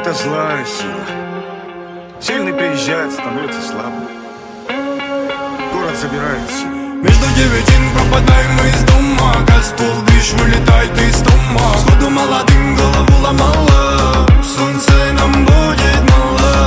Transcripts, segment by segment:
это злая сила. Сильный приезжает, становится слабым. Город забирает силу. Между девятин пропадаем мы из дома. Газ полдыш вылетает из дома. Сходу молодым голову ломало. Солнце нам будет мало.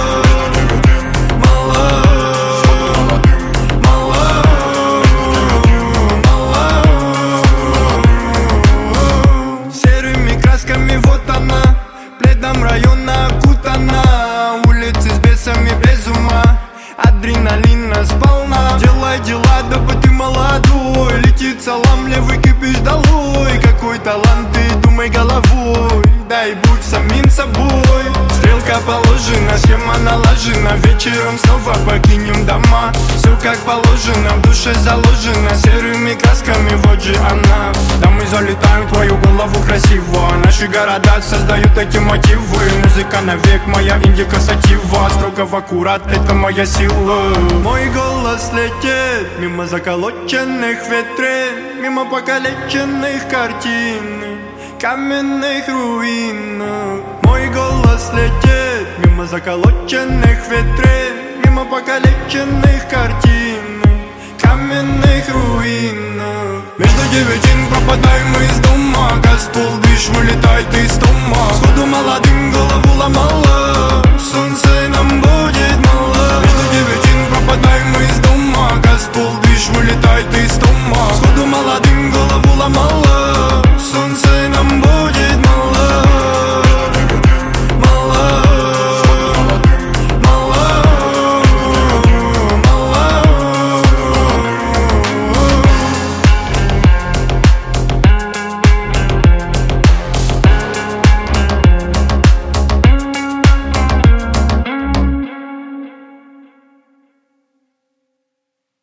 Серыми красками вот она, пледом района окутана. Улицы с бесами без ума, адреналина сполна. Делай дела, дабы ты молодой. Летит салам, левый кипиш долой. Какой талант, ты думай головой. Дай будь самим собой. Стрелка положена, схема налажена. Вечером снова покинем дома. Все как положено, в душе заложено. Серыми красками, вот же она. Да мы залетаем в твою голову красиво. Наши города создают эти мотивы. Музыка навек, моя индика сатива. Строго в аккурат, это моя сила. Мой голос летит мимо заколоченных витрин, мимо покалеченных картин, каменных руин. Мой голос летит мимо заколоченных витрин, мимо покалеченных картин, каменных руин. Между девятин пропадаем мы из дома. Газ